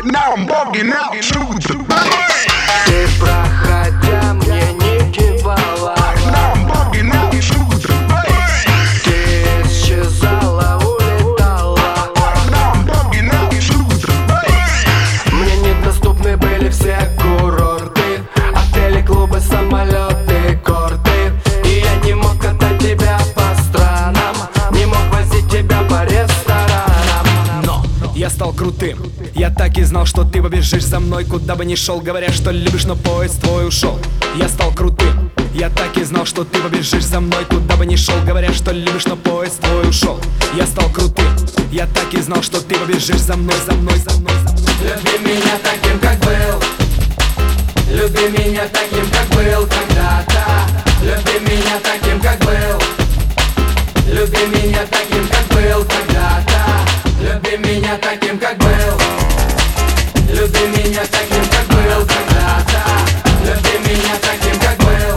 Now I'm bugging out to the bass. Ты, проходя, мне не кивала. Now I'm bugging out to the bass. Ты исчезала, улетала. Now I'm bugging out to the bass. Мне недоступны были все курорты, отели, клубы, самолеты, корты. И я не мог катать тебя по странам, не мог возить тебя по ресторанам. Но я стал крутым. Я так и знал, что ты побежишь за мной, куда бы ни шел, говоря, что любишь, но поезд твой ушел. Я стал крутым. Я так и знал, что ты побежишь за мной, куда бы ни шел, говоря, что любишь, но поезд твой ушел. Я стал крутым. Я так и знал, что ты побежишь за мной, за мной, за мной, за мной. Люби меня таким, как был. Люби меня таким, как был когда-то. Люби меня таким, как был. Люби меня таким, как был когда-то. Люби меня таким, как был. Люби меня таким, как был когда-то. Люби меня таким, как был.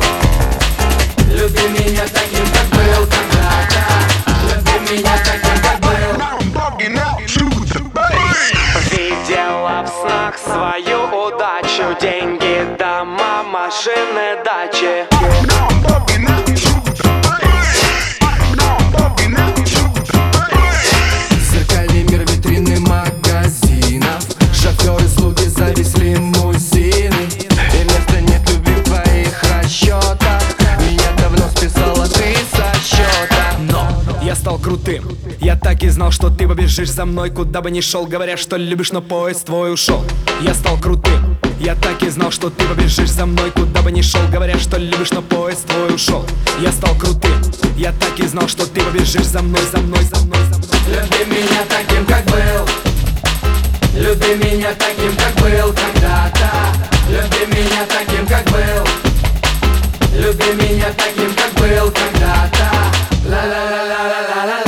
Люби меня таким, как был когда-то. Люби меня таким, как был. Now I'm bugging out to the bass. Видела в снах свою удачу. Деньги, дома, машины, дачи. Now I'm bugging out to the bass. Now I'm bugging out to the bass. Зеркальный мир, витрины магазинов. Шоферы, слуги, завис лимузины. И места нет любви в твоих расчетах. Меня давно списала ты со счета. Но я стал крутым. Я так и знал, что ты побежишь за мной, куда бы ни шел, говоря, что любишь, но поезд твой ушел. Я стал крутым. Я так и знал, что ты побежишь за мной, куда бы ни шел, говоря, что любишь, но поезд твой ушел. Я стал крутым. Я так и знал, что ты побежишь за мной, за мной, за мной, за мной. Люби меня таким, как был. Люби меня таким, как был когда-то. Люби меня таким, как был. Люби меня таким, как был когда-то. Ла-ла-ла-ла-ла-ла-ла.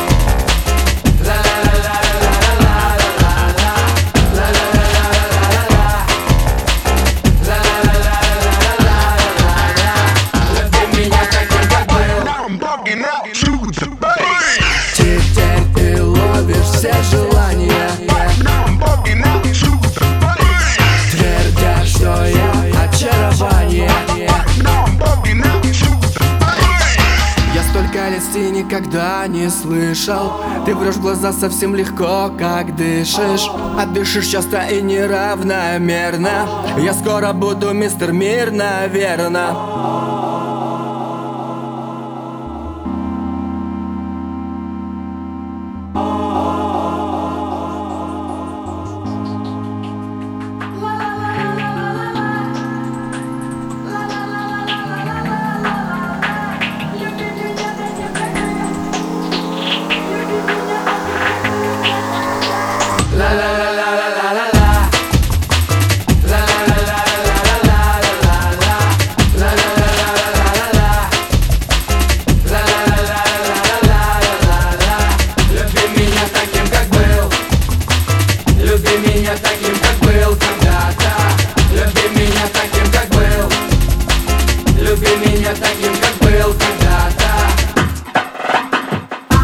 Now I'm bugging out to the bass. Теперь ты ловишь все желания, Now I'm bugging out to the bass. твердя, что я очарование. Now I'm bugging out to the bass. Я столько листей никогда не слышал. Ты врешь в глаза совсем легко, как дышишь. А дышишь часто и неравномерно. Я скоро буду мистер Мир, наверно.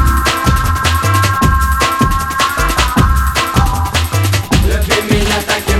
Люби меня таким,